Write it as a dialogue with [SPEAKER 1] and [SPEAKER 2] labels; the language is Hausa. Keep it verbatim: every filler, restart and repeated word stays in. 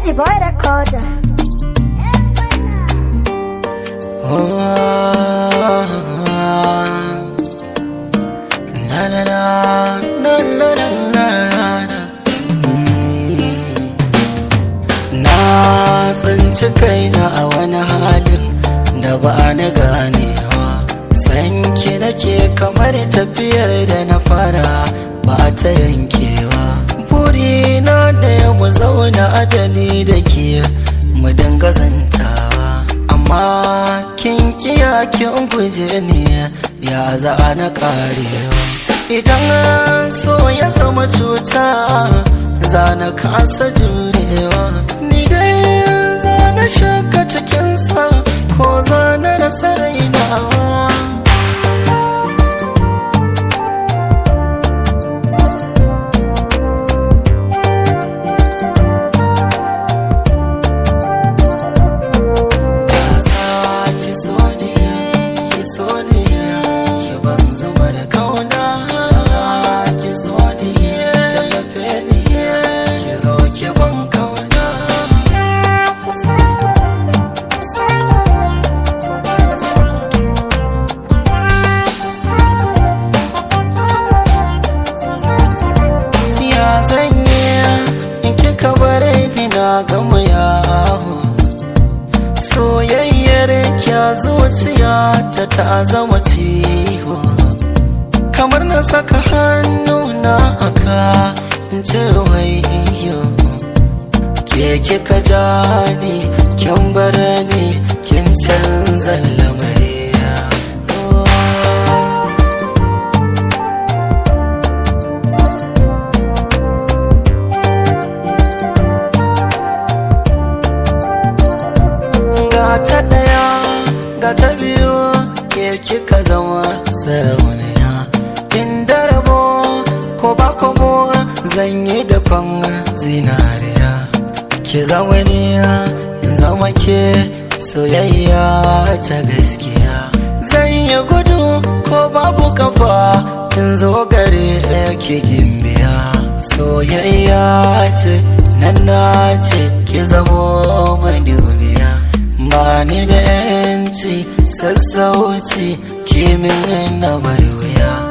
[SPEAKER 1] Energy Boy Recorder.
[SPEAKER 2] Oh, na na na na na na na na. Na tsinci kaina a wani halin da ba na ganewa. Sanki nake kamar tafiyar da na fara ba ta yankewa. Burina da ya mu zauna adali da ke mu dinga zantawa, amma kin kiya kin guje ni ya za na karewa. Idan so ya zama cuta za na kasa jurewa, ni dai za na shaka cikinsa ko za na rasa rainawa. Gama yawo soyayyar kya zuciya ta ta zama ciwo, kamar na saka hannu na aka in ce wai iyo ke kika ja ni kin bar ni kin canza lamari. Ta ɗaya ga ta biyu ke kika zama sarauniya, inda rabo ko ba komo zan yi da kwan zinariya. Ki zama ni in zama ke soyayya ta gaskiya, zan yi gudu ko babu kafa in zo gare ki gimbiya. Soyayya ce nan na ce ki zamo madubiya, ba ni da yanci sassauci kimin na bar wuya.